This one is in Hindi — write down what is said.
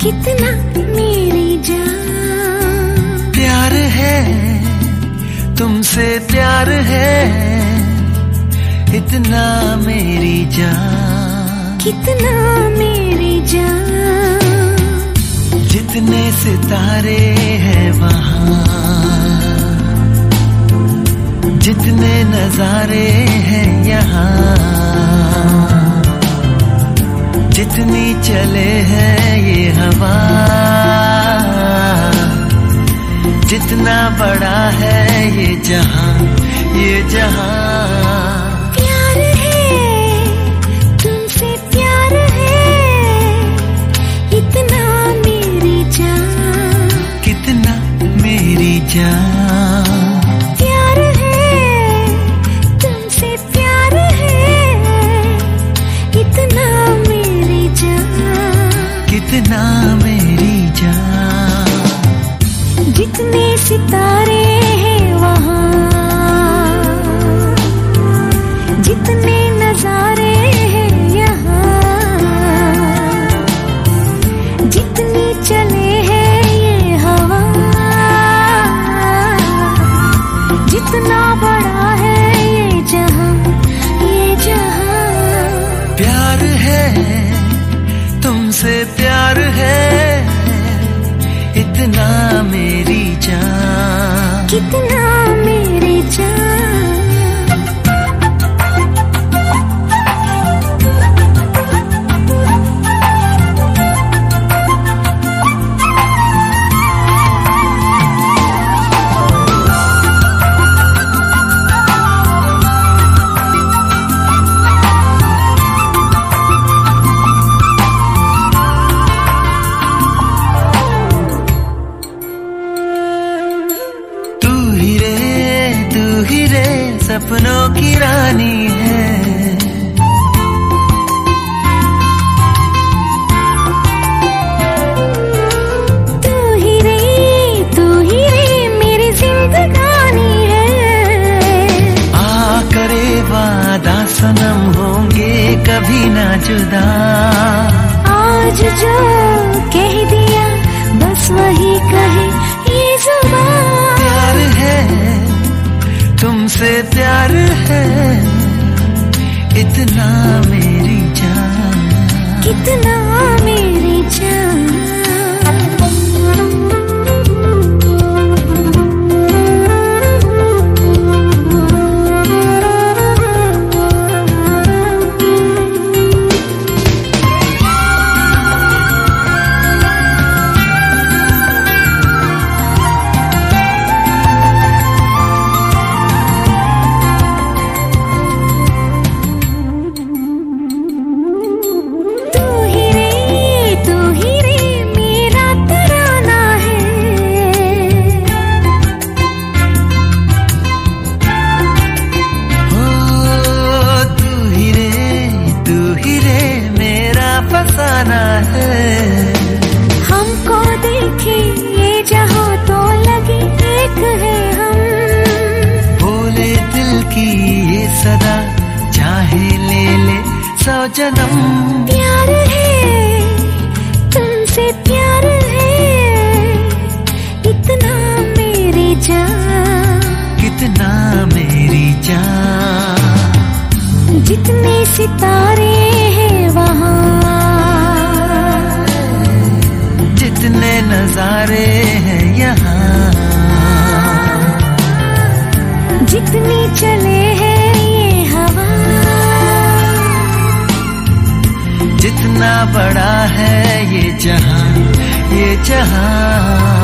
कितना मेरी जान। प्यार है तुमसे, प्यार है इतना मेरी जान। कितना मेरी जान। जितने सितारे हैं वहाँ, जितने नजारे हैं यहाँ, जितनी चले हैं ये हवा, जितना बड़ा है ये जहां, ये जहां। प्यार है तुमसे, प्यार है इतना मेरी जान। कितना मेरी जान। प्यार है तुमसे, प्यार है इतना मेरी जान। कितना मेरी जान। जितने सितारे हैं वहाँ, जितने नजारे हैं यहाँ, जितनी चले हैं ये हवा, जितना बड़ा है ये जहां, ये जहां। प्यार है तुमसे, प्यार है इतना मेरी जान। कितना मेरी जान। सपनों की रानी है, तू ही रे मेरी जिंदगानी है। आ करे वादा सनम होंगे कभी ना जुदा। आज जो कह दिया बस वही कहे ये जुबान। प्यार है तुमसे, प्यार है इतना मेरी जान। कितना मेरी जान। हमको देखे ये जहां तो लगे एक है हम। बोले दिल की ये सदा, चाहे ले ले 100 जन्म। प्यार है तुमसे, प्यार है इतना मेरी जान। कितना मेरी जान। जितने सितारे हैं वहाँ, जितने नजारे हैं यहाँ, जितनी चले हैं ये हवा, जितना बड़ा है ये जहां, ये जहां।